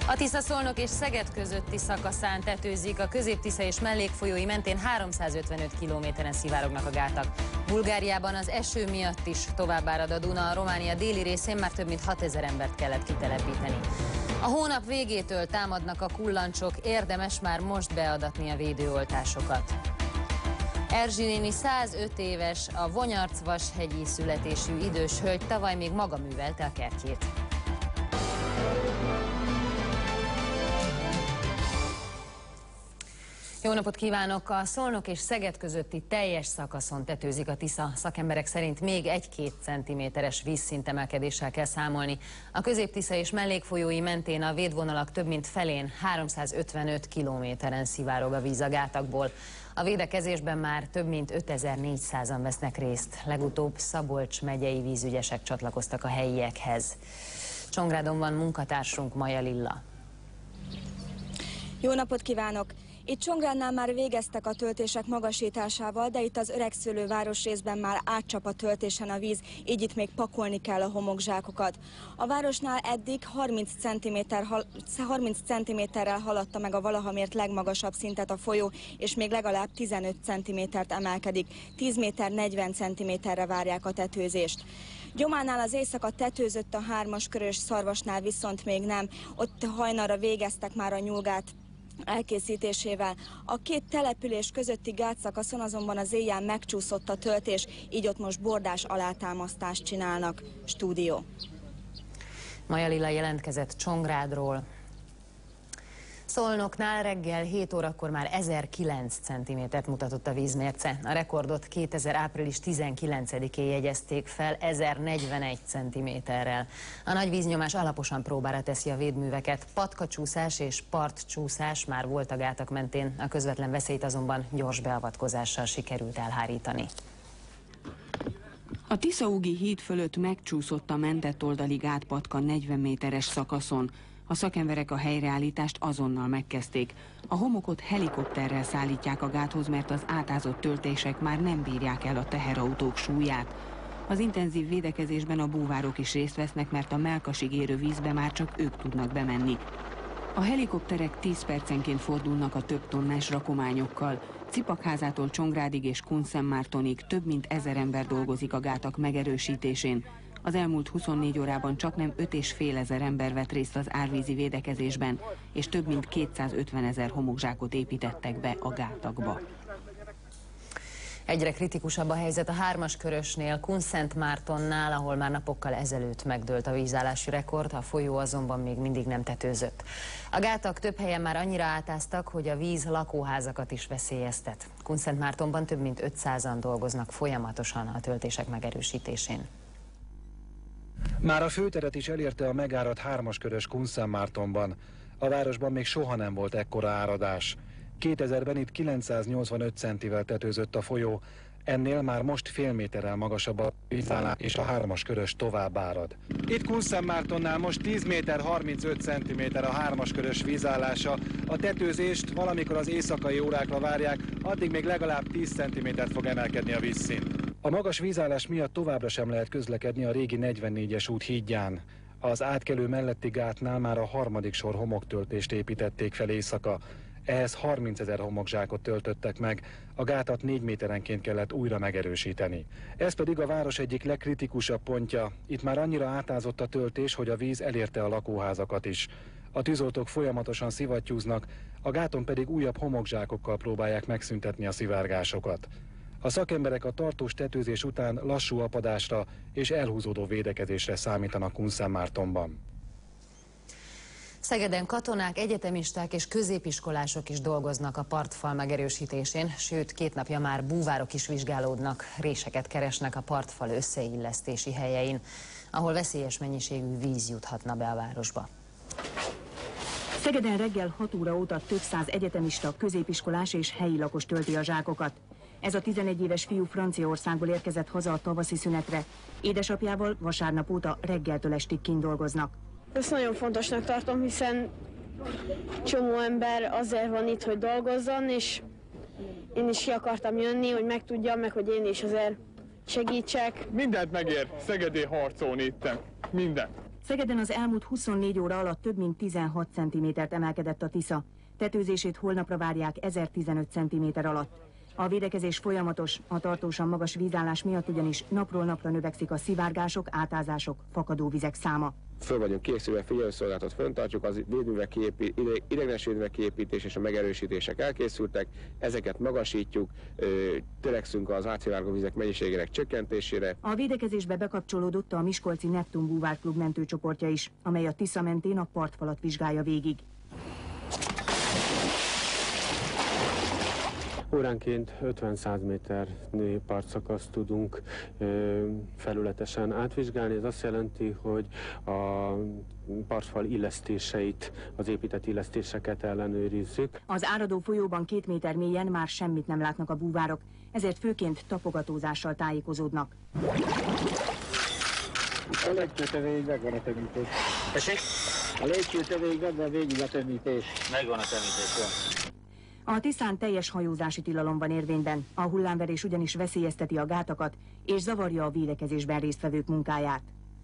A Tisza-Szolnok és Szeged közötti szakaszán tetőzik, a Közép-Tisza és mellékfolyói mentén 355 kilométeren szivárognak a gátak. Bulgáriában az eső miatt is tovább árad a Duna, a Románia déli részén már több mint 6000 embert kellett kitelepíteni. A hónap végétől támadnak a kullancsok, érdemes már most beadatni a védőoltásokat. Erzsi néni 105 éves, a Vonyarc-Vashegyi születésű idős hölgy tavaly még maga művelte a kertjét. Jó napot kívánok! A Szolnok és Szeged közötti teljes szakaszon tetőzik a Tisza. Szakemberek szerint még 1-2 centiméteres vízszintemelkedéssel kell számolni. A Közép-Tisza és mellékfolyói mentén a védvonalak több mint felén 355 kilométeren szivárog a víz a gátakból. A védekezésben már több mint 5400-an vesznek részt. Legutóbb Szabolcs megyei vízügyesek csatlakoztak a helyiekhez. Csongrádon van munkatársunk, Maja Lilla. Jó napot kívánok! Itt Csongrádnál már végeztek a töltések magasításával, de itt az öregszülő városrészben már átcsap a töltésen a víz, így itt még pakolni kell a homokzsákokat. A városnál eddig 30 cm-rel haladta meg a valaha mért legmagasabb szintet a folyó, és még legalább 15 cm-t emelkedik. 10 méter 40 cm-re várják a tetőzést. Gyománál az éjszaka tetőzött, a 3-as körös Szarvasnál viszont még nem. Ott hajnalra végeztek már a nyúlgát elkészítésével. A két település közötti gátszakaszon azonban az éjjel megcsúszott a töltés, így ott most bordás alátámasztást csinálnak. Stúdió. Maja Lilla jelentkezett Csongrádról. Szolnoknál reggel 7 órakor már 1009 cm-t mutatott a vízmérce. A rekordot 2000. április 19-én jegyezték fel 1041 cm-rel. A nagy víznyomás alaposan próbára teszi a védműveket. Patkacsúszás és partcsúszás már volt a gátak mentén, a közvetlen veszélyt azonban gyors beavatkozással sikerült elhárítani. A Tiszaúgi híd fölött megcsúszott a mentett oldali gátpatka 40 méteres szakaszon. A szakemberek a helyreállítást azonnal megkezdték. A homokot helikopterrel szállítják a gáthoz, mert az átázott töltések már nem bírják el a teherautók súlyát. Az intenzív védekezésben a búvárok is részt vesznek, mert a mellkasig érő vízbe már csak ők tudnak bemenni. A helikopterek 10 percenként fordulnak a több tonnás rakományokkal. Cipakházától Csongrádig és Kunszentmártonig több mint 1000 ember dolgozik a gátak megerősítésén. Az elmúlt 24 órában csaknem 5500 ember vett részt az árvízi védekezésben, és több mint 250 000 homokzsákot építettek be a gátakba. Egyre kritikusabb a helyzet a 3-as körösnél, Kunszentmártonnál, ahol már napokkal ezelőtt megdőlt a vízállási rekord, a folyó azonban még mindig nem tetőzött. A gátak több helyen már annyira átáztak, hogy a víz lakóházakat is veszélyeztet. Kunszentmártonban több mint 500-an dolgoznak folyamatosan a töltések megerősítésén. Már a főteret is elérte a megáradt 3-as körös Kunszentmártonban. A városban még soha nem volt ekkora áradás. 2000-ben itt 985 centivel tetőzött a folyó, ennél már most fél méterrel magasabb a vízállás, és a 3-as körös tovább árad. Itt Kunszentmártonnál most 10 méter 35 centiméter a 3-as körös vízállása. A tetőzést valamikor az éjszakai órákra várják, addig még legalább 10 centimétert fog emelkedni a vízszint. A magas vízállás miatt továbbra sem lehet közlekedni a régi 44-es út hídján. Az átkelő melletti gátnál már a 3. sor homoktöltést építették fel éjszaka. Ehhez 30 000 homokzsákot töltöttek meg, a gátat 4 méterenként kellett újra megerősíteni. Ez pedig a város egyik legkritikusabb pontja. Itt már annyira átázott a töltés, hogy a víz elérte a lakóházakat is. A tűzoltók folyamatosan szivattyúznak, a gáton pedig újabb homokzsákokkal próbálják megszüntetni a szivárgásokat. A szakemberek a tartós tetőzés után lassú apadásra és elhúzódó védekezésre számítanak Kunszentmártonban. Szegeden katonák, egyetemisták és középiskolások is dolgoznak a partfal megerősítésén, sőt 2 napja már búvárok is vizsgálódnak, réseket keresnek a partfal összeillesztési helyein, ahol veszélyes mennyiségű víz juthatna be a városba. Szegeden reggel 6 óra óta több száz egyetemista, középiskolás és helyi lakos tölti a zsákokat. Ez a 11 éves fiú Franciaországból érkezett haza a tavaszi szünetre. Édesapjával vasárnap óta reggeltől estig kint dolgoznak. Ezt nagyon fontosnak tartom, hiszen csomó ember azért van itt, hogy dolgozzon, és én is ki akartam jönni, hogy megtudjam, meg hogy én is azért segítsek. Mindent megér Szegedé harcolni itten. Minden. Szegeden az elmúlt 24 óra alatt több mint 16 cm-t emelkedett a Tisza. Tetőzését holnapra várják 1015 cm alatt. A védekezés folyamatos, a tartósan magas vízállás miatt ugyanis napról napra növekszik a szivárgások, átázások, fakadóvizek száma. Föl vagyunk készülve, figyelőszolgálatot fenntartjuk, az ideiglenes védművek kiépítés és a megerősítések elkészültek, ezeket magasítjuk, törekszünk az átszivárgó vizek mennyiségének csökkentésére. A védekezésbe bekapcsolódott a miskolci Neptun búvárklub mentőcsoportja is, amely a Tisza mentén a partfalat vizsgálja végig. Óránként 50-100 méternyi partszakaszt tudunk felületesen átvizsgálni. Ez azt jelenti, hogy a partfal illesztéseit, az épített illesztéseket ellenőrizzük. Az áradó folyóban 2 méter mélyen már semmit nem látnak a búvárok, ezért főként tapogatózással tájékozódnak. A légcsőtövég megvan a tömítés. A légcsőtövég megvan végig a tömítés. Megvan a tömítés, jó. A Tiszán teljes hajózási tilalom van érvényben, a hullámverés ugyanis veszélyezteti a gátakat és zavarja a védekezésben résztvevők munkáját.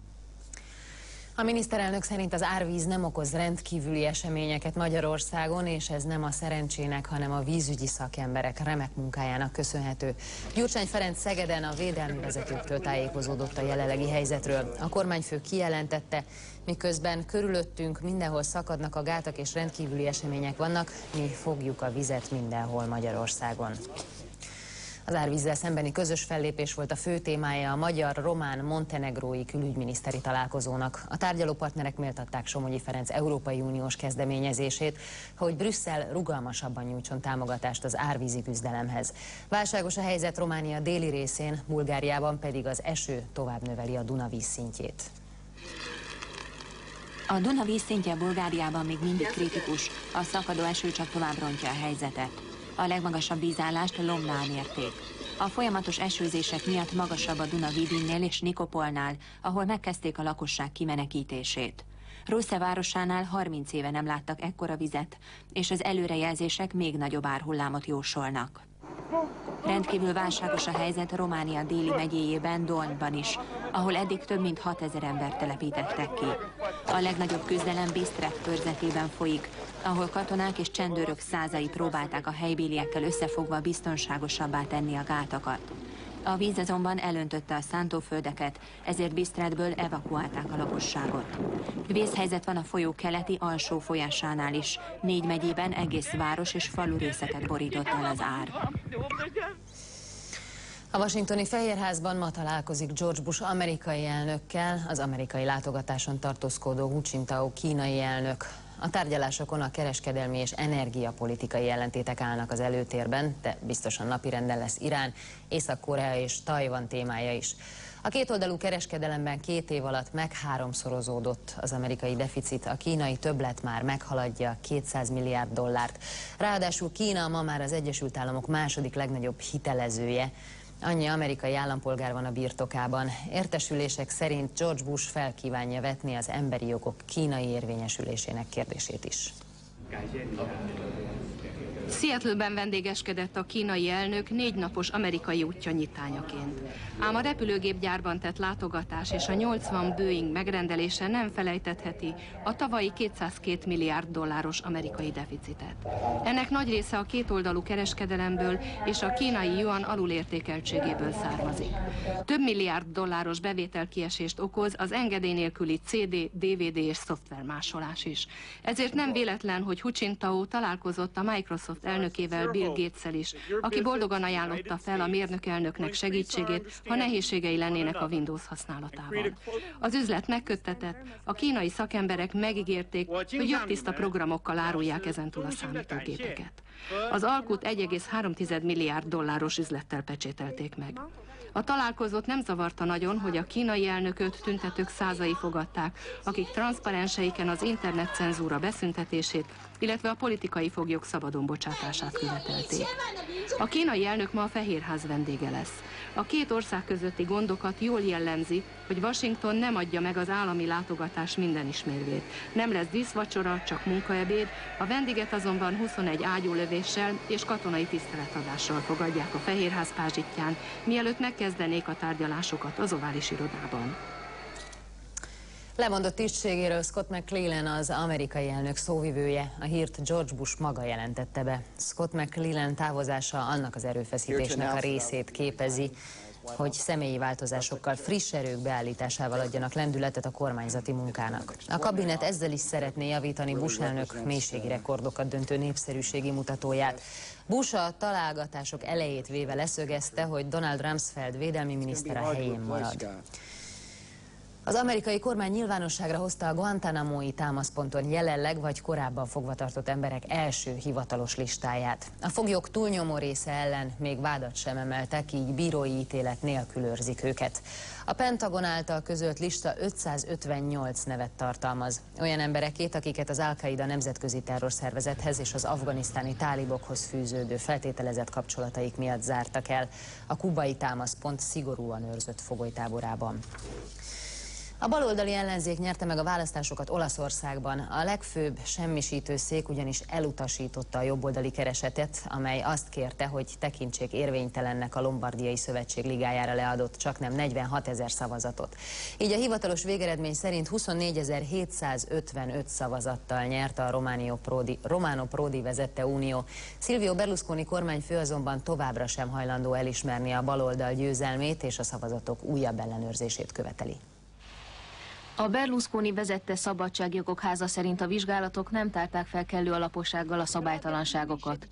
A miniszterelnök szerint az árvíz nem okoz rendkívüli eseményeket Magyarországon, és ez nem a szerencsének, hanem a vízügyi szakemberek remek munkájának köszönhető. Gyurcsány Ferenc Szegeden a védelmi vezetőktől tájékozódott a jelenlegi helyzetről. A kormányfő kijelentette, miközben körülöttünk mindenhol szakadnak a gátak és rendkívüli események vannak, mi fogjuk a vizet mindenhol Magyarországon. Az árvízzel szembeni közös fellépés volt a fő témája a magyar-román-montenegrói külügyminiszteri találkozónak. A tárgyalópartnerek méltatták Somogyi Ferenc Európai Uniós kezdeményezését, hogy Brüsszel rugalmasabban nyújtson támogatást az árvízi küzdelemhez. Válságos a helyzet Románia déli részén, Bulgáriában pedig az eső tovább növeli a Duna vízszintjét. A Duna vízszintje Bulgáriában még mindig kritikus, a szakadó eső csak tovább rontja a helyzetet. A legmagasabb vízállást Lomnál mérték. A folyamatos esőzések miatt magasabb a Duna Vidinnél és Nikopolnál, ahol megkezdték a lakosság kimenekítését. Rusze városánál 30 éve nem láttak ekkora vizet, és az előrejelzések még nagyobb árhullámot jósolnak. Rendkívül válságos a helyzet Románia déli megyéjében, Dolnban is, ahol eddig több mint 6000 embert telepítettek ki. A legnagyobb küzdelem Bisztrát körzetében folyik, ahol katonák és csendőrök százai próbálták a helybéliekkel összefogva biztonságosabbá tenni a gátakat. A víz azonban elöntötte a szántóföldeket, ezért Bisztrátből evakuálták a lakosságot. Vészhelyzet van a folyó keleti alsó folyásánál is. 4 megyében egész város és falu részeket borított el az ár. A washingtoni Fehérházban ma találkozik George Bush amerikai elnökkel, az amerikai látogatáson tartózkodó Hu Jintao kínai elnök. A tárgyalásokon a kereskedelmi és energiapolitikai ellentétek állnak az előtérben, de biztosan napirenden lesz Irán, Észak-Korea és Tajvan témája is. A kétoldalú kereskedelemben 2 év alatt megháromszorozódott az amerikai deficit, a kínai többlet már meghaladja 200 milliárd dollárt. Ráadásul Kína ma már az Egyesült Államok második legnagyobb hitelezője. Annyi amerikai állampolgár van a birtokában. Értesülések szerint George Bush felkívánja vetni az emberi jogok kínai érvényesülésének kérdését is. Seattle-ben vendégeskedett a kínai elnök 4 napos amerikai útja nyitányaként. Ám a repülőgépgyárban tett látogatás és a 80 Boeing megrendelése nem felejtetheti a tavalyi 202 milliárd dolláros amerikai deficitet. Ennek nagy része a kétoldalú kereskedelemből és a kínai yuan alulértékeltségéből származik. Több milliárd dolláros bevételkiesést okoz az engedély nélküli CD, DVD és szoftvermásolás is. Ezért nem véletlen, hogy Hu Jintao találkozott a Microsoft elnökével, Bill Gatessel is, aki boldogan ajánlotta fel a mérnök elnöknek segítségét, ha nehézségei lennének a Windows használatával. Az üzlet megköttetett, a kínai szakemberek megígérték, hogy jobb tiszta programokkal árulják ezentúl a számítógépeket. Az alkut 1,3 milliárd dolláros üzlettel pecsételték meg. A találkozót nem zavarta nagyon, hogy a kínai elnököt tüntetők százai fogadták, akik transzparenseiken az internetcenzúra beszüntetését, illetve a politikai foglyok szabadon bocsátását követelték. A kínai elnök ma a Fehérház vendége lesz. A 2 ország közötti gondokat jól jellemzi, hogy Washington nem adja meg az állami látogatás minden ismérvét. Nem lesz díszvacsora, csak munkaebéd, a vendéget azonban 21 ágyúlövéssel és katonai tiszteletadással fogadják a Fehérház pázsitján, mielőtt megkezdenék a tárgyalásokat az ovális irodában. Lemondott tisztségéről Scott McClellan, az amerikai elnök szóvivője. A hírt George Bush maga jelentette be. Scott McClellan távozása annak az erőfeszítésnek a részét képezi, hogy személyi változásokkal, friss erők beállításával adjanak lendületet a kormányzati munkának. A kabinet ezzel is szeretné javítani Bush elnök mélységi rekordokat döntő népszerűségi mutatóját. Bush a találgatások elejét véve leszögezte, hogy Donald Rumsfeld védelmi miniszter a helyén marad. Az amerikai kormány nyilvánosságra hozta a Guantánamói támaszponton jelenleg vagy korábban fogvatartott emberek első hivatalos listáját. A foglyok túlnyomó része ellen még vádat sem emeltek, így bírói ítélet nélkül őrzik őket. A Pentagon által közölt lista 558 nevet tartalmaz. Olyan emberekét, akiket az Al-Qaida nemzetközi terrorszervezethez és az afganisztáni tálibokhoz fűződő feltételezett kapcsolataik miatt zártak el a kubai támaszpont szigorúan őrzött fogolytáborában. A baloldali ellenzék nyerte meg a választásokat Olaszországban. A legfőbb semmisítőszék ugyanis elutasította a jobboldali keresetet, amely azt kérte, hogy tekintsék érvénytelennek a Lombardiai Szövetség ligájára leadott csaknem 46 000 szavazatot. Így a hivatalos végeredmény szerint 24.755 szavazattal nyert a Romano Prodi vezette unió. Silvio Berlusconi kormányfő azonban továbbra sem hajlandó elismerni a baloldal győzelmét, és a szavazatok újabb ellenőrzését követeli. A Berlusconi vezette Szabadságjogok Háza szerint a vizsgálatok nem tárták fel kellő alapossággal a szabálytalanságokat.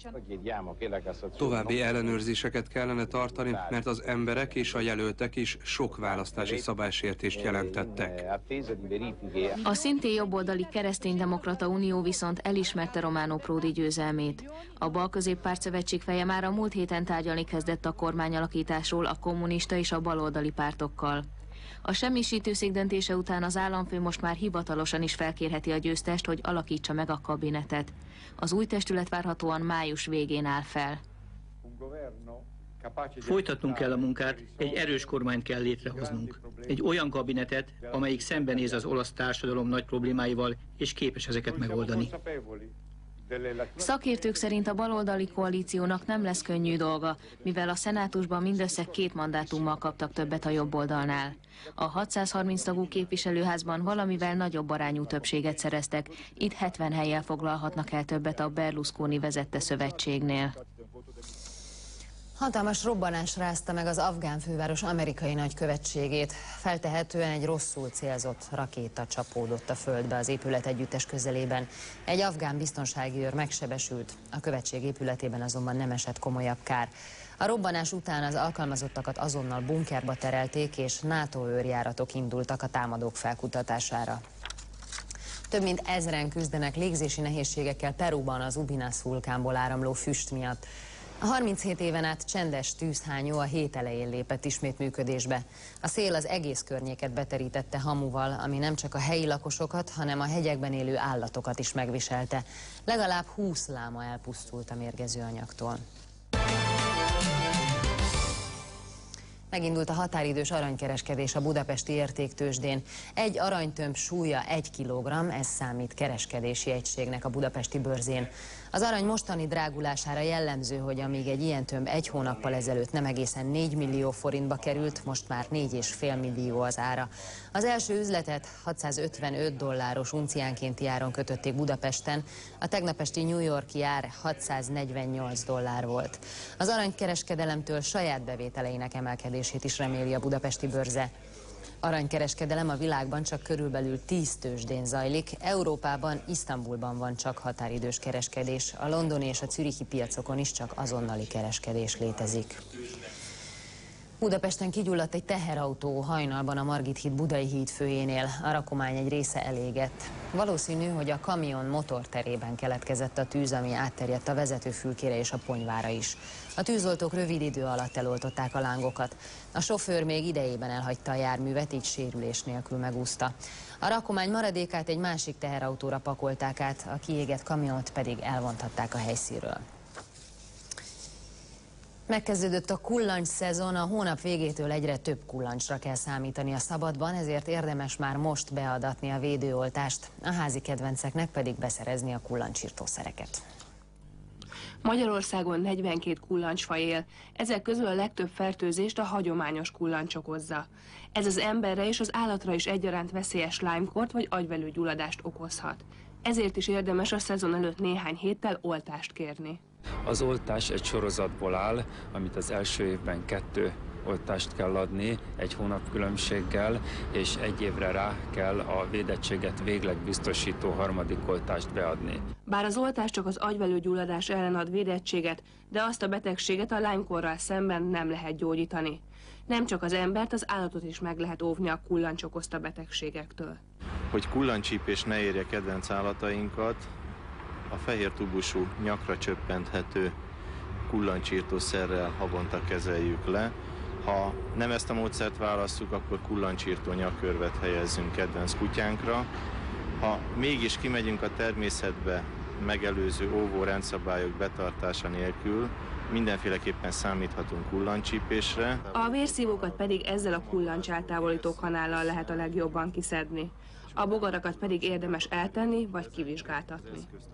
További ellenőrzéseket kellene tartani, mert az emberek és a jelöltek is sok választási szabálysértést jelentettek. A szintén jobboldali Kereszténydemokrata Unió viszont elismerte Romano Prodi győzelmét. A Bal-középpárt szövetség feje már a múlt héten tárgyalni kezdett a kormányalakításról a kommunista és a baloldali pártokkal. A semmisítőszék döntése után az államfő most már hivatalosan is felkérheti a győztest, hogy alakítsa meg a kabinetet. Az új testület várhatóan május végén áll fel. Folytatnunk kell a munkát, egy erős kormányt kell létrehoznunk. Egy olyan kabinetet, amelyik szembenéz az olasz társadalom nagy problémáival, és képes ezeket megoldani. Szakértők szerint a baloldali koalíciónak nem lesz könnyű dolga, mivel a szenátusban mindössze 2 mandátummal kaptak többet a jobb oldalnál. A 630 tagú képviselőházban valamivel nagyobb arányú többséget szereztek, itt 70 hellyel foglalhatnak el többet a Berlusconi vezette szövetségnél. Hatalmas robbanás rázta meg az afgán főváros amerikai nagykövetségét. Feltehetően egy rosszul célzott rakéta csapódott a földbe az épület együttes közelében. Egy afgán biztonsági őr megsebesült, a követség épületében azonban nem esett komolyabb kár. A robbanás után az alkalmazottakat azonnal bunkerba terelték, és NATO őrjáratok indultak a támadók felkutatására. Több mint 1000-en küzdenek légzési nehézségekkel Perúban az Ubinas vulkánból áramló füst miatt. A 37 éven át csendes tűzhányó a hét elején lépett ismét működésbe. A szél az egész környéket beterítette hamuval, ami nem csak a helyi lakosokat, hanem a hegyekben élő állatokat is megviselte. Legalább 20 láma elpusztult a mérgező anyagtól. Megindult a határidős aranykereskedés a budapesti értéktőzsdén. Egy aranytömb súlya 1 kilogramm, ez számít kereskedési egységnek a budapesti bőrzén. Az arany mostani drágulására jellemző, hogy amíg egy ilyen tömb 1 hónappal ezelőtt nem egészen 4 millió forintba került, most már 4,5 millió az ára. Az első üzletet $655 unciánkénti áron kötötték Budapesten, a tegnapesti New York-i ár $648 volt. Az aranykereskedelemtől saját bevételeinek emelkedését is reméli a budapesti bőrze. Aranykereskedelem a világban csak körülbelül 10 tőzsdén zajlik, Európában, Isztambulban van csak határidős kereskedés, a londoni és a zürichi piacokon is csak azonnali kereskedés létezik. Budapesten kigyulladt egy teherautó hajnalban a Margit híd Budai híd főjénél, a rakomány egy része elégett. Valószínű, hogy a kamion motorterében keletkezett a tűz, ami átterjedt a vezetőfülkére és a ponyvára is. A tűzoltók rövid idő alatt eloltották a lángokat. A sofőr még idejében elhagyta a járművet, így sérülés nélkül megúszta. A rakomány maradékát egy másik teherautóra pakolták át, a kiégett kamiont pedig elvontatták a helyszínről. Megkezdődött a kullancs szezon, a hónap végétől egyre több kullancsra kell számítani a szabadban, ezért érdemes már most beadatni a védőoltást, a házi kedvenceknek pedig beszerezni a kullancsirtószereket. Magyarországon 42 kullancsfaj él, ezek közül a legtöbb fertőzést a hagyományos kullancs okozza. Ez az emberre és az állatra is egyaránt veszélyes Lyme-kort vagy agyvelőgyulladást okozhat. Ezért is érdemes a szezon előtt néhány héttel oltást kérni. Az oltás egy sorozatból áll, amit az első évben 2 oltást kell adni, 1 hónap különbséggel, és 1 évre rá kell a védettséget végleg biztosító 3. oltást beadni. Bár az oltás csak az agyvelőgyulladás ellen ad védettséget, de azt a betegséget a Lyme-korral szemben nem lehet gyógyítani. Nem csak az embert, az állatot is meg lehet óvni a kullancs okozta betegségektől. Hogy kullancscsípés ne érje kedvenc állatainkat, a fehér tubusú, nyakra csöppenthető kullancsírtószerrel havonta kezeljük le. Ha nem ezt a módszert válasszuk, akkor kullancsírtó nyakörvet helyezzünk kedvenc kutyánkra. Ha mégis kimegyünk a természetbe megelőző óvó rendszabályok betartása nélkül, mindenféleképpen számíthatunk kullancscsípésre. A vérszívókat pedig ezzel a kullancs eltávolító kanállal lehet a legjobban kiszedni. A bogarakat pedig érdemes eltenni vagy kivizsgáltatni.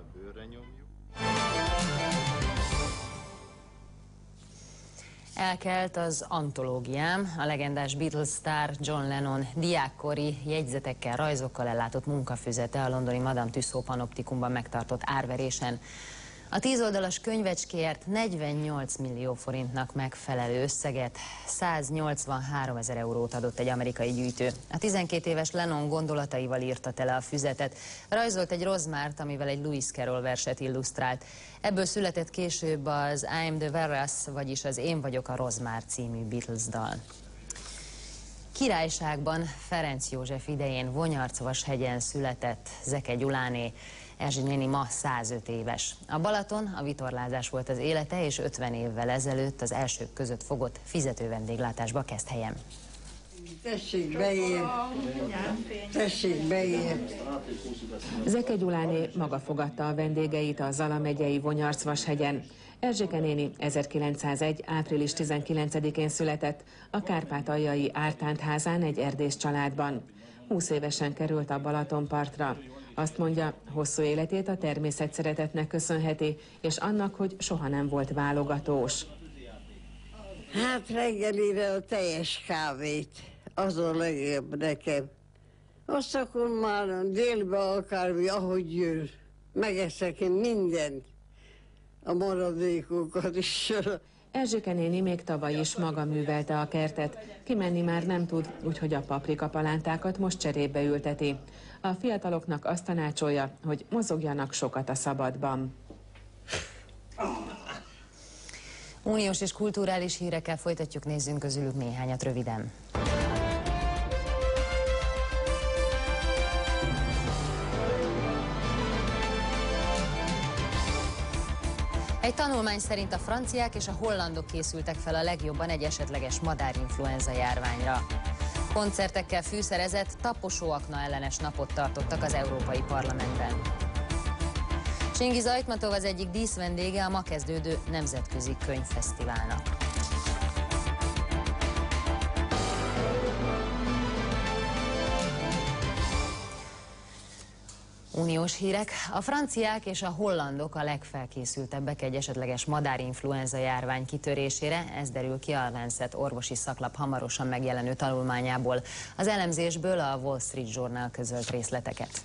Elkelt az antológiám, a legendás Beatles sztár John Lennon diákkori jegyzetekkel, rajzokkal ellátott munkafüzete a londoni Madame Tussauds panoptikumban megtartott árverésen. A 10 oldalas könyvecskéért 48 millió forintnak megfelelő összeget, 183 000 eurót adott egy amerikai gyűjtő. A 12 éves Lennon gondolataival írta tele a füzetet, rajzolt egy rozmárt, amivel egy Lewis Carroll verset illusztrált. Ebből született később az I'm the Walrus, vagyis az Én vagyok a rozmár című Beatles dal. Királyságban Ferenc József idején Vonyarcvashegyen született Zeke Gyuláné. Erzsi néni ma 105 éves. A Balaton a vitorlázás volt az élete, és 50 évvel ezelőtt az elsők között fogott fizető vendéglátásba kezd helyem. Tessék beér! Tessék beér! Zeke Gyuláné maga fogadta a vendégeit a Zala megyei Vonyarcvashegyen. Erzsike néni 1901. április 19-én született a kárpátaljai Ártánt házán egy erdész családban. 20 évesen került a Balatonpartra. Azt mondja, hosszú életét a természetszeretetnek köszönheti, és annak, hogy soha nem volt válogatós. Hát reggelire a teljes kávét, az a legjobb nekem. Azt akkor már délbe akármi, ahogy jön, megeszek én mindent, a maradékokat is. Erzsike néni még tavaly is maga művelte a kertet. Kimenni már nem tud, úgyhogy a paprikapalántákat most cserébe ülteti. A fiataloknak azt tanácsolja, hogy mozogjanak sokat a szabadban. Uniós és kulturális hírekkel folytatjuk, nézzünk közülük néhányat röviden. Egy tanulmány szerint a franciák és a hollandok készültek fel a legjobban egy esetleges madárinfluenza járványra. Koncertekkel fűszerezett taposóakna ellenes napot tartottak az Európai Parlamentben. Csingiz Ajtmatov az egyik díszvendége a ma kezdődő Nemzetközi Könyvfesztiválnak. Uniós hírek. A franciák és a hollandok a legfelkészültebbek egy esetleges madárinfluenza járvány kitörésére, ez derül ki a Lancet orvosi szaklap hamarosan megjelenő tanulmányából. Az elemzésből a Wall Street Journal közölt részleteket.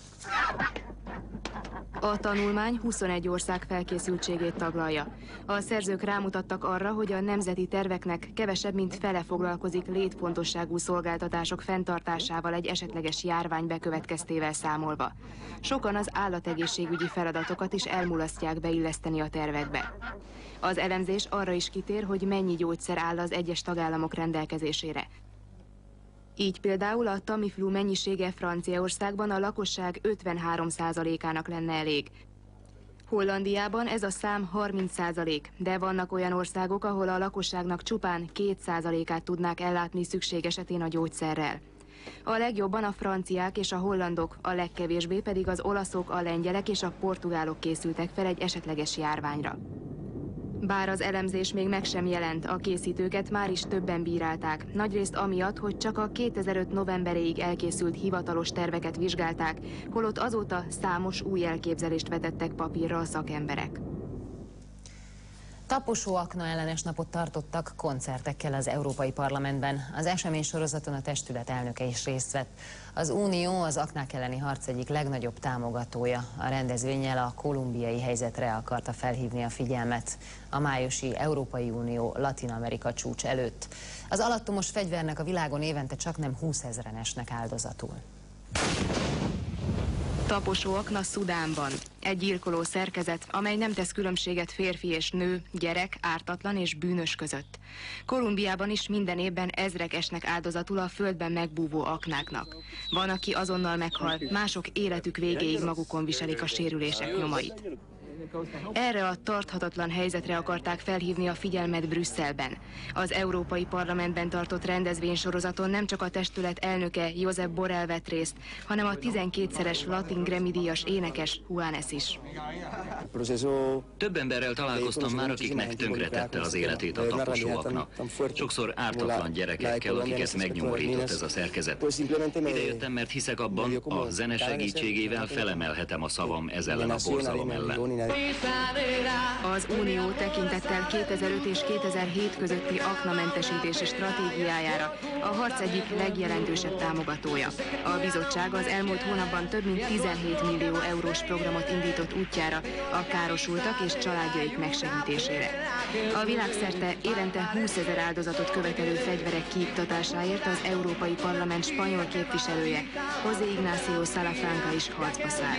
A tanulmány 21 ország felkészültségét taglalja. A szerzők rámutattak arra, hogy a nemzeti terveknek kevesebb, mint fele foglalkozik létfontosságú szolgáltatások fenntartásával egy esetleges járvány bekövetkeztével számolva. Sokan az állategészségügyi feladatokat is elmulasztják beilleszteni a tervekbe. Az elemzés arra is kitér, hogy mennyi gyógyszer áll az egyes tagállamok rendelkezésére. Így például a Tamiflu mennyisége Franciaországban a lakosság 53%-ának lenne elég. Hollandiában ez a szám 30%, de vannak olyan országok, ahol a lakosságnak csupán 2%-át tudnák ellátni szükség esetén a gyógyszerrel. A legjobban a franciák és a hollandok, a legkevésbé pedig az olaszok, a lengyelek és a portugálok készültek fel egy esetleges járványra. Bár az elemzés még meg sem jelent, a készítőket már is többen bírálták, nagyrészt amiatt, hogy csak a 2005 novemberéig elkészült hivatalos terveket vizsgálták, holott azóta számos új elképzelést vetettek papírra a szakemberek. Taposó akna ellenes napot tartottak koncertekkel az Európai Parlamentben. Az esemény sorozaton a testület elnöke is részt vett. Az Unió az aknák elleni harc egyik legnagyobb támogatója. A rendezvényel a kolumbiai helyzetre akarta felhívni a figyelmet a májusi Európai Unió Latin-Amerika csúcs előtt. Az alattomos fegyvernek a világon évente csaknem 20 000-en esnek áldozatul. Taposó akna Szudánban. Egy gyilkoló szerkezet, amely nem tesz különbséget férfi és nő, gyerek, ártatlan és bűnös között. Kolumbiában is minden évben ezrek esnek áldozatul a földben megbúvó aknáknak. Van, aki azonnal meghal, mások életük végéig magukon viselik a sérülések nyomait. Erre a tarthatatlan helyzetre akarták felhívni a figyelmet Brüsszelben. Az Európai Parlamentben tartott rendezvénysorozaton nem csak a testület elnöke Josep Borrell vett részt, hanem a 12-szeres Latin Grammy-díjas énekes Juanes is. Több emberrel találkoztam már, akiknek tönkretette az életét a taposó akna. Sokszor ártatlan gyerekekkel, akiket megnyomorított ez a szerkezet. Idejöttem, mert hiszek abban, a zene segítségével felemelhetem a szavam ez ellen a borzalom ellen. Az Unió tekintettel 2005 és 2007 közötti aknamentesítési stratégiájára a harc egyik legjelentősebb támogatója. A bizottság az elmúlt hónapban több mint 17 millió eurós programot indított útjára a károsultak és családjaik megsegítésére. A világszerte évente 20 000 áldozatot követelő fegyverek kiiktatásáért az Európai Parlament spanyol képviselője, José Ignacio Salafranca is harcba szállt.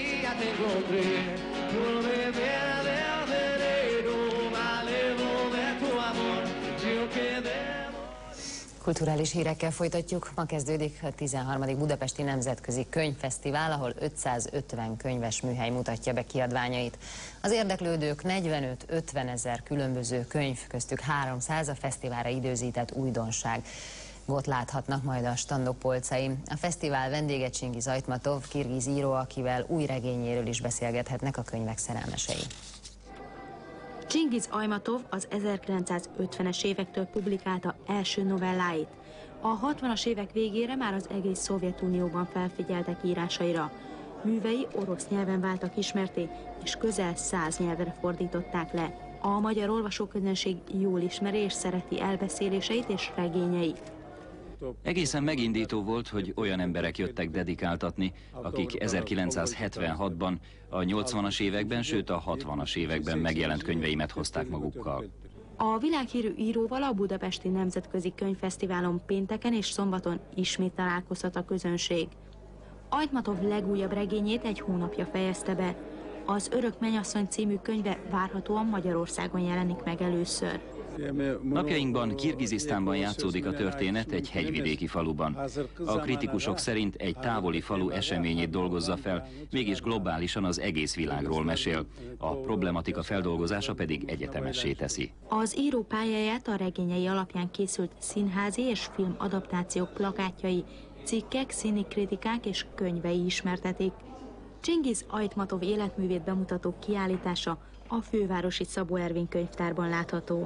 Kulturális hírekkel folytatjuk. Ma kezdődik a 13. Budapesti Nemzetközi Könyvfesztivál, ahol 550 könyves műhely mutatja be kiadványait. Az érdeklődők 45-50 ezer különböző könyv, köztük 300 a fesztiválra időzített újdonság. Volt láthatnak majd a standok polcain. A fesztivál vendége Csingiz Ajtmatov, kirgiz író, akivel új regényéről is beszélgethetnek a könyvek szerelmesei. Csingiz Ajtmatov az 1950-es évektől publikálta első novelláit. A 60-as évek végére már az egész Szovjetunióban felfigyeltek írásaira. Művei orosz nyelven váltak ismerté, és közel 100 nyelvre fordították le. A magyar olvasóközönség jól ismeri és szereti elbeszéléseit és regényeit. Egészen megindító volt, hogy olyan emberek jöttek dedikáltatni, akik 1976-ban, a 80-as években, sőt a 60-as években megjelent könyveimet hozták magukkal. A világhírű íróval a Budapesti Nemzetközi Könyvfesztiválon pénteken és szombaton ismét találkozhat a közönség. Ajtmatov legújabb regényét egy hónapja fejezte be. Az Örök mennyasszony című könyve várhatóan Magyarországon jelenik meg először. Napjainkban Kirgizisztánban játszódik a történet egy hegyvidéki faluban. A kritikusok szerint egy távoli falu eseményét dolgozza fel, mégis globálisan az egész világról mesél. A problematika feldolgozása pedig egyetemessé teszi. Az író pályáját a regényei alapján készült színházi és film adaptációk plakátjai, cikkek, színi kritikák és könyvei ismertetik. Csingiz Ajtmatov életművét bemutató kiállítása a fővárosi Szabó Ervin könyvtárban látható.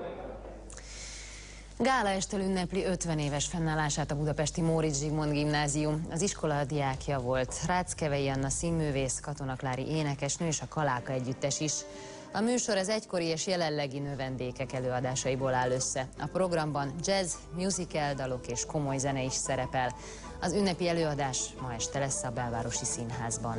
Gálaestel ünnepli 50 éves fennállását a budapesti Móricz Zsigmond gimnázium. Az iskola diákja volt Ráckevei Anna színművész, Katona Klári énekesnő és a Kaláka együttes is. A műsor az egykori és jelenlegi növendékek előadásaiból áll össze. A programban jazz, musical dalok és komoly zene is szerepel. Az ünnepi előadás ma este lesz a Belvárosi Színházban.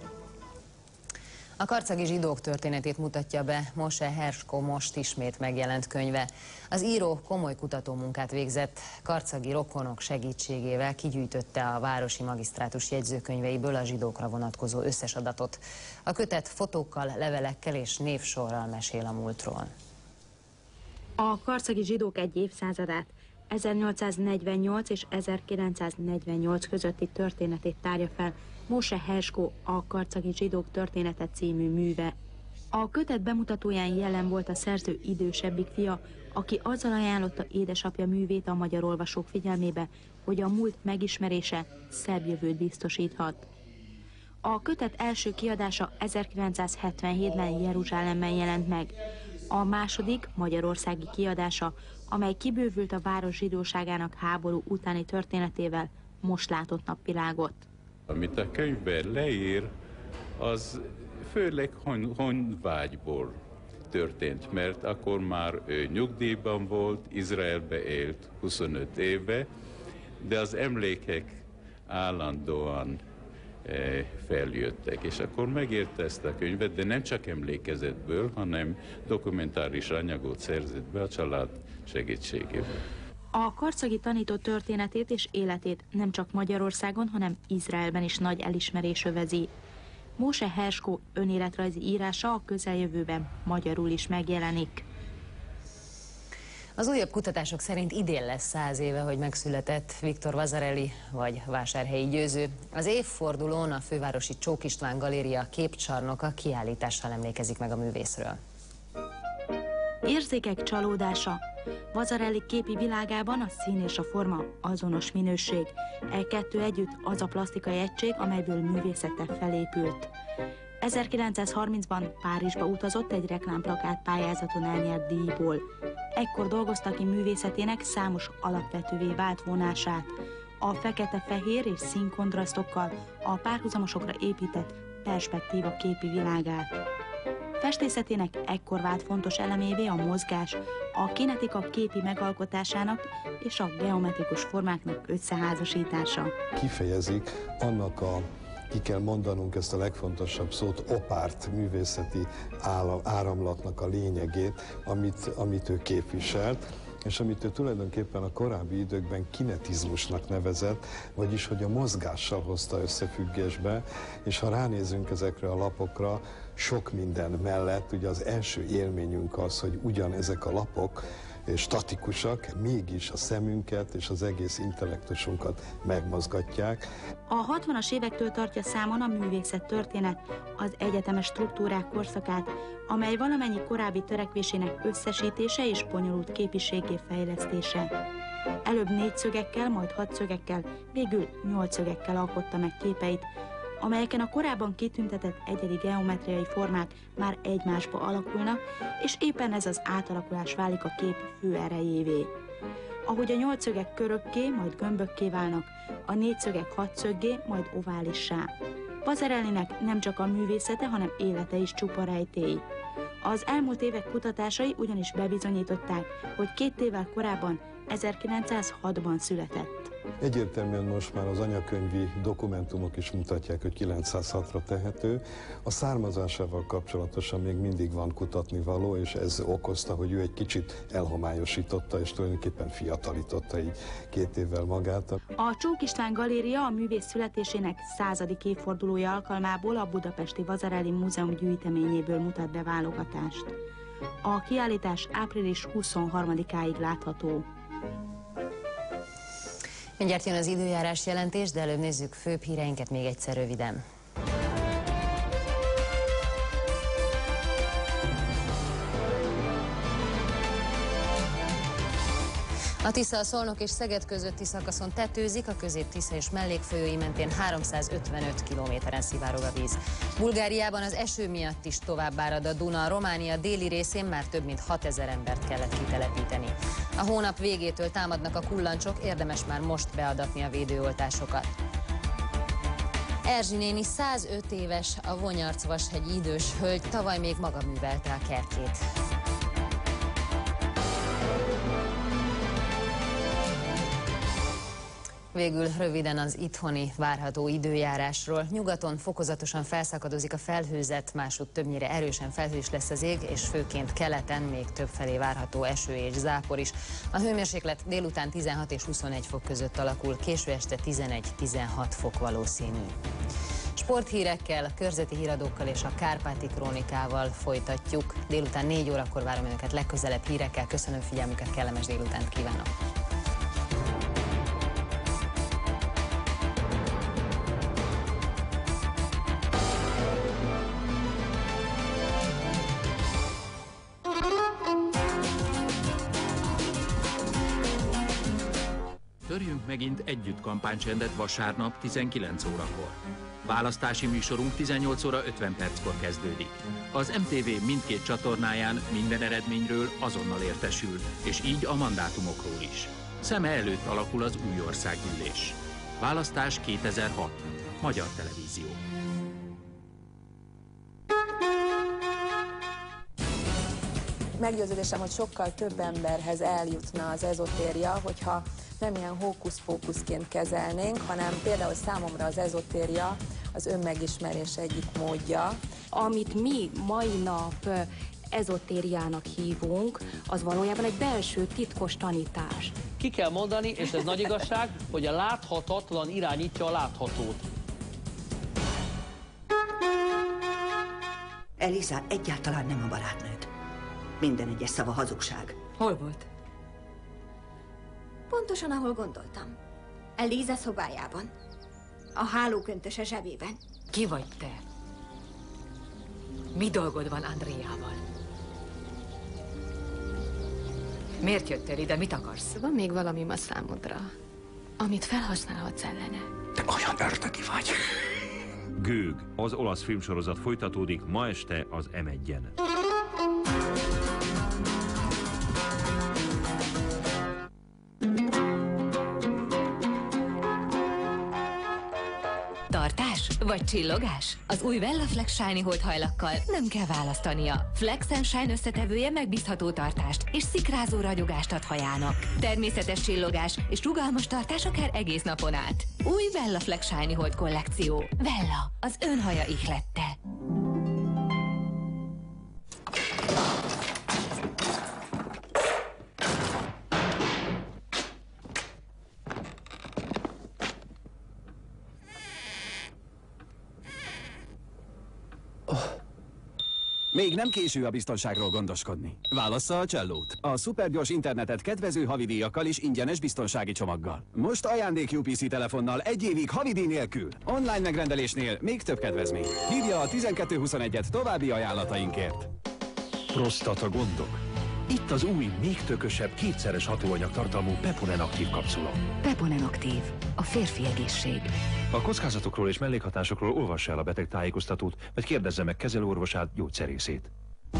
A karcagi zsidók történetét mutatja be Moshe Hershko most ismét megjelent könyve. Az író komoly kutatómunkát végzett, karcagi rokonok segítségével kigyűjtötte a városi magisztrátus jegyzőkönyveiből a zsidókra vonatkozó összes adatot. A kötet fotókkal, levelekkel és névsorral mesél a múltról. A karcagi zsidók egy évszázadát, 1848 és 1948 közötti történetét tárja fel Moshe Hershko a karcagi zsidók története című műve. A kötet bemutatóján jelen volt a szerző idősebbik fia, aki azzal ajánlotta édesapja művét a magyar olvasók figyelmébe, hogy a múlt megismerése szebb jövőt biztosíthat. A kötet első kiadása 1977-ben Jeruzsálemben jelent meg. A második magyarországi kiadása, amely kibővült a város zsidóságának háború utáni történetével, most látott napvilágot. Amit a könyvben leír, az főleg honvágyból történt, mert akkor már ő nyugdíjban volt, Izraelbe élt 25 éve, de az emlékek állandóan feljöttek, és akkor megírta ezt a könyvet, de nem csak emlékezetből, hanem dokumentáris anyagot szerzett be a család segítségével. A karcagi tanító történetét és életét nem csak Magyarországon, hanem Izraelben is nagy elismerés övezi. Moshe Hershko önéletrajzi írása a közeljövőben magyarul is megjelenik. Az újabb kutatások szerint idén lesz 100 éve, hogy megszületett Viktor Vasarely vagy Vásárhelyi Győző. Az évfordulón a fővárosi Csók István Galéria képcsarnoka kiállítással emlékezik meg a művészről. Érzékek csalódása. Vasarely képi világában a szín és a forma azonos minőség. E2 együtt az a plastikai egység, amelyből művészete felépült. 1930-ban Párizsba utazott egy reklámplakát pályázaton elnyert díjból. Ekkor dolgozta ki művészetének számos alapvetővé vált vonását. A fekete-fehér és színkontrasztokkal a párhuzamosokra épített perspektíva képi világát. Festészetének ekkor vált fontos elemévé a mozgás, a kinetika képi megalkotásának és a geometrikus formáknak összeházasítása. Kifejezik annak ki kell mondanunk ezt a legfontosabb szót, opárt művészeti áramlatnak a lényegét, amit ő képviselt, és amit ő tulajdonképpen a korábbi időkben kinetizmusnak nevezett, vagyis hogy a mozgással hozta összefüggésbe, és ha ránézünk ezekre a lapokra, sok minden mellett, ugye az első élményünk az, hogy ugyanezek a lapok statikusak, mégis a szemünket és az egész intellektusunkat megmozgatják. A 60-as évektől tartja számon a művészettörténet az egyetemes struktúrák korszakát, amely valamennyi korábbi törekvésének összesítése és bonyolult képiségé fejlesztése. Előbb 4 szögekkel, majd 6 szögekkel, végül 8 szögekkel alkotta meg képeit, amelyeken a korábban kitüntetett egyedi geometriai formák már egymásba alakulnak, és éppen ez az átalakulás válik a kép fő erejévé. Ahogy a 8 szögek körökké, majd gömbökké válnak, a 4 szögek 6 szöggé, majd oválissá. Vasarelynek nem csak a művészete, hanem élete is csupa rejtély. Az elmúlt évek kutatásai ugyanis bebizonyították, hogy 2 évvel korábban, 1906-ban született. Egyértelműen most már az anyakönyvi dokumentumok is mutatják, hogy 906-ra tehető. A származásával kapcsolatosan még mindig van kutatnivaló, és ez okozta, hogy ő egy kicsit elhomályosította, és tulajdonképpen fiatalította így 2 évvel magát. A Csók István Galéria a művész születésének 100. évfordulója alkalmából a Budapesti Vasarely Múzeum gyűjteményéből mutat be válogatást. A kiállítás április 23-áig látható. Mindjárt jön az időjárás jelentés, de előbb nézzük főbb híreinket még egyszer röviden. A Tisza, a Szolnok és Szeged közötti szakaszon tetőzik, a Közép-Tisza és mellékfolyói mentén 355 kilométeren szivárog a víz. Bulgáriában az eső miatt is tovább árad a Duna, a Románia déli részén már több mint 6000 embert kellett kitelepíteni. A hónap végétől támadnak a kullancsok, érdemes már most beadatni a védőoltásokat. Erzsi néni 105 éves, a Vonyarc-Vashegy idős hölgy tavaly még maga művelte a kertjét. Végül röviden az itthoni várható időjárásról. Nyugaton fokozatosan felszakadozik a felhőzet, másútt többnyire erősen felhős lesz az ég, és főként keleten még többfelé várható eső és zápor is. A hőmérséklet délután 16 és 21 fok között alakul, késő este 11-16 fok valószínű. Sporthírekkel, a körzeti híradókkal és a Kárpáti Krónikával folytatjuk. Délután 4 órakor várom önöket legközelebb hírekkel. Köszönöm figyelmüket, kellemes délutánt kívánok! Törjünk megint együtt kampánycsendet vasárnap 19 órakor. Választási műsorunk 18 óra 50 perckor kezdődik. Az MTV mindkét csatornáján minden eredményről azonnal értesül, és így a mandátumokról is. Szeme előtt alakul az új országgyűlés. Választás 2006. Magyar Televízió. Meggyőződésem, hogy sokkal több emberhez eljutna az ezotéria, hogyha nem ilyen hókusz-pókuszként kezelnénk, hanem például számomra az ezotéria az önmegismerés egyik módja. Amit mi mai nap ezotériának hívunk, az valójában egy belső titkos tanítás. Ki kell mondani, és ez nagy igazság, hogy a láthatatlan irányítja a láthatót. Eliza egyáltalán nem a barátnőd. Minden egyes szava hazugság. Hol volt? Pontosan, ahol gondoltam. Eliza szobájában. A hálóköntöse zsebében. Ki vagy te? Mi dolgod van Andréával? Miért jöttél ide? Mit akarsz? Van még valami ma számodra, amit felhasználhatsz ellene. Te olyan ördögi vagy. Gőg, az olasz filmsorozat folytatódik ma este az M1-en. Tartás vagy csillogás? Az új Wellaflex Shiny holdhajlakkal nem kell választania. Flex & Shine összetevője megbízható tartást és szikrázó ragyogást ad hajának. Természetes csillogás és rugalmas tartás akár egész napon át. Új Wellaflex Shiny hold kollekció. Wella, az ön haja ihlette. Még nem késő a biztonságról gondoskodni. Válassza a Csellót. A szupergyors internetet kedvező havidíjakkal és ingyenes biztonsági csomaggal. Most ajándék UPC telefonnal 1 évig havidíj nélkül. Online megrendelésnél még több kedvezmény. Hívja a 1221-et további ajánlatainkért. Prostata gondok. Itt az új, még tökösebb, kétszeres hatóanyag tartalmú Peponen aktív kapszula. Peponen aktív. A férfi egészség. A kockázatokról és mellékhatásokról olvassa el a betegtájékoztatót, vagy kérdezze meg kezelőorvosát, gyógyszerészét.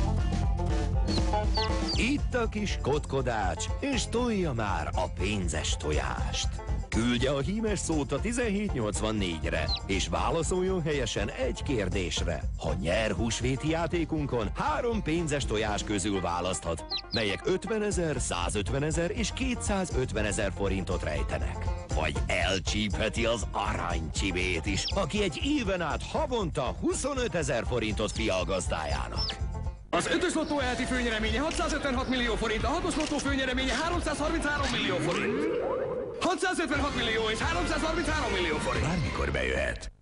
Itt a kis kotkodács, és tolja már a pénzes tojást. Küldje a hímes szót a 1784-re, és válaszoljon helyesen egy kérdésre. Ha nyer húsvéti játékunkon, 3 pénzes tojás közül választhat, melyek 50 000, 150 000 és 250 000 forintot rejtenek. Vagy elcsípheti az aranycsibét is, aki egy éven át havonta 25 000 forintot fial gazdájának. Az 5-ös lottó elti főnyereménye 656 millió forint, a 6-os lottó főnyereménye 333 millió forint. 656 millió és 333 millió forint. Bármikor bejöhet.